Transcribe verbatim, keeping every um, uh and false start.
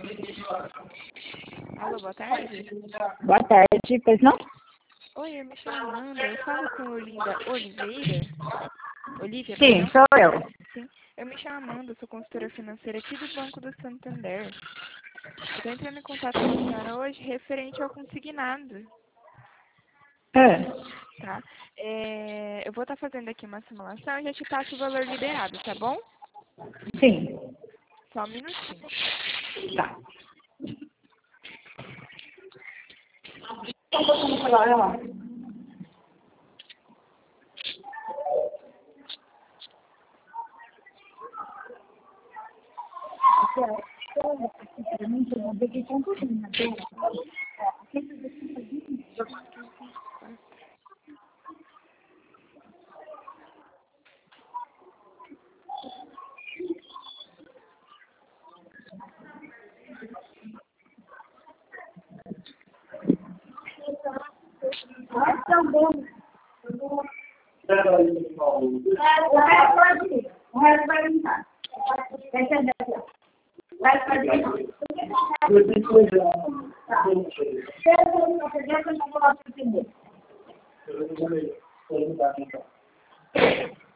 Alô, boa tarde. Boa tarde, pois não? Oi, eu me chamo Amanda. Eu falo com Olinda Oliveira. Olivia, Sim, perdão? sou eu. Sim. Eu me chamo Amanda, sou consultora financeira aqui do Banco do Santander. Eu estou entrando em contato com a senhora hoje referente ao consignado, É. tá? É, eu vou estar fazendo aqui uma simulação e já te passo o valor liberado, tá bom? Sim. Só um minutinho. Tá. Então, vamos falar, ela. Tão bom. O resto pode ir. O resto vai limpar. Vai entender aqui, ó. Vai fazer. Tá. Se eu não fazer, eu não vou entender.